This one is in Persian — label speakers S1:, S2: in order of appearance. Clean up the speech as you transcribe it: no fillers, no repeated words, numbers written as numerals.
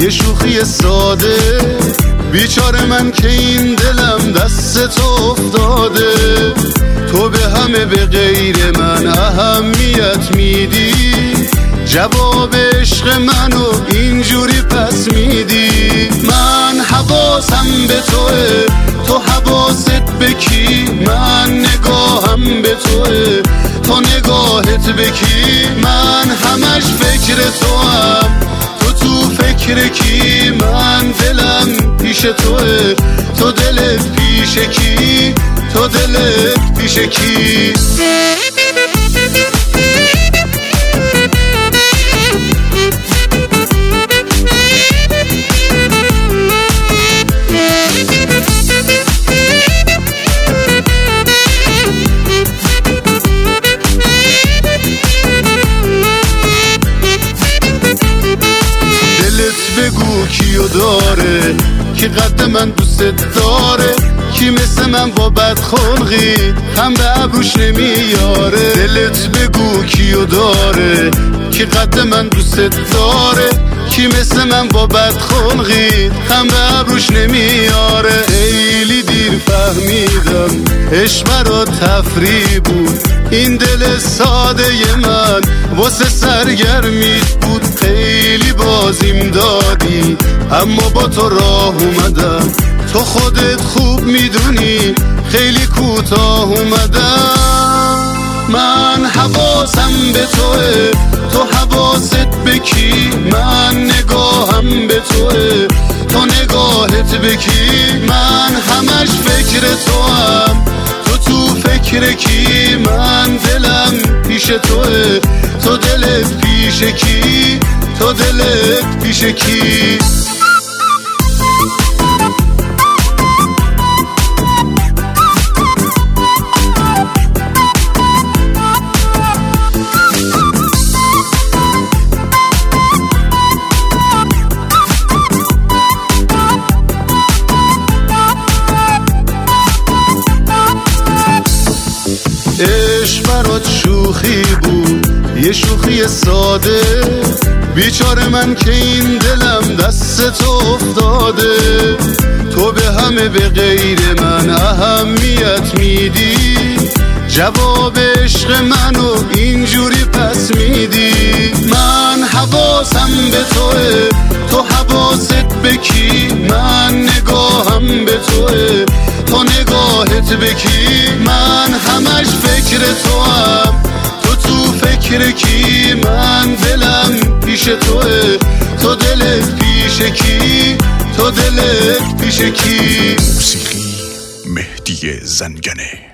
S1: یه شوخی ساده، بیچاره من که این دلم دست تو افتاده. تو به همه به غیر من اهمیت میدی، جواب عشق منو اینجوری پس میدی. من حواسم به توه، تو حواست به کی؟ من نگاهم به توه، تو نگاهت به کی؟ من همش فکر توام، تو فکر کی؟ من دلم پیش توه، تو دلت پیش کی؟ تو دلت پیش کی؟ بگو کیو داره که قد من دوست داره، کی مثل من با بدخلقی هم به ابروش نمیاره. دلت بگو کیو داره که قد من دوست داره، کی مثل من با بدخلقی هم به ابروش نمیاره. خیلی دیر فهمیدم عشق برا تفریح بود، این دل ساده من واسه سرگرمیت بود. خیلی بازیم دادی اما با تو راه اومدم، تو خودت خوب میدونی خیلی کوتاه اومدم. من حواسم به توه، تو حواست به کی؟ من نگاهم به توه، تو نگاهت به کی؟ من همش فکر توام، تو فکر کی؟ من دلم پیش توه، تو دلت پیش کی؟ تو دلت پیش کی؟ عشق برات شوخی بود، یه شوخی ساده، بیچاره من که این دلم دست تو افتاده. تو به همه به غیر من اهمیت میدی، جواب عشق منو اینجوری پس میدی. من حواسم به توه، تو حواست به کی؟ من نگاهم به توه، تو نگاهت به کی؟ من همش فکر توام، تو فکر کی؟ من دلم پیش توه، تو دلت پیش کی؟ تو دلت پیش کی؟
S2: موسیقی مهدی زنگنه.